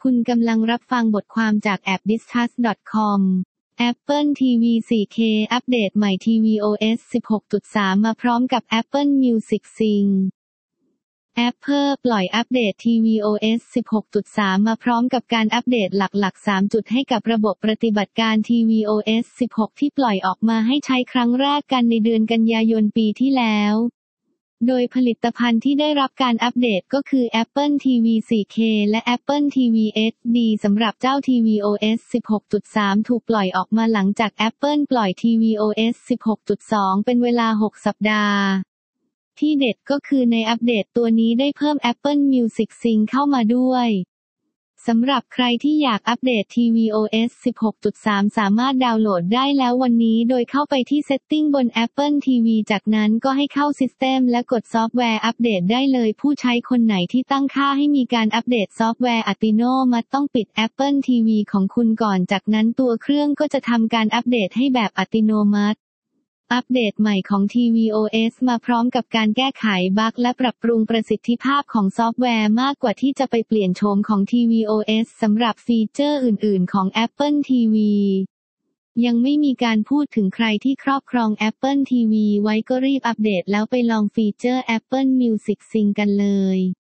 คุณกำลังรับฟังบทความจากแอป discuss.com Apple TV 4K อัปเดตใหม่ tvOS 16.3 มาพร้อมกับ Apple Music Sync Apple ปล่อยอัปเดต tvOS 16.3 มาพร้อมกับการอัปเดตหลักๆ 3 จุดให้กับระบบปฏิบัติการ tvOS 16 ที่ปล่อยออกมาให้ใช้ครั้งแรกกันในเดือนกันยายนปีที่แล้วโดยผลิตภัณฑ์ที่ได้รับการอัปเดตก็คือ Apple TV 4K และ Apple TV HD สำหรับเจ้า tvOS 16.3 ถูกปล่อยออกมาหลังจาก Apple ปล่อย tvOS 16.2 เป็นเวลา 6 สัปดาห์ที่เด็ดก็คือในอัปเดตตัวนี้ได้เพิ่ม Apple Music Sync เข้ามาด้วยสำหรับใครที่อยากอัปเดต tvOS 16.3 สามารถดาวน์โหลดได้แล้ววันนี้โดยเข้าไปที่ Setting บน Apple TV จากนั้นก็ให้เข้า System และกดซอฟต์แวร์อัปเดตได้เลยผู้ใช้คนไหนที่ตั้งค่าให้มีการอัปเดตซอฟต์แวร์อัตโนมัติต้องปิด Apple TV ของคุณก่อนจากนั้นตัวเครื่องก็จะทำการอัปเดตให้แบบอัตโนมัติอัปเดตใหม่ของ tvOS มาพร้อมกับการแก้ไขบั๊กและปรับปรุงประสิทธิภาพของซอฟต์แวร์มากกว่าที่จะไปเปลี่ยนโฉมของ tvOS สำหรับฟีเจอร์อื่นๆของ Apple TV ยังไม่มีการพูดถึงใครที่ครอบครอง Apple TV ไว้ก็รีบอัปเดตแล้วไปลองฟีเจอร์ Apple Music Sync กันเลย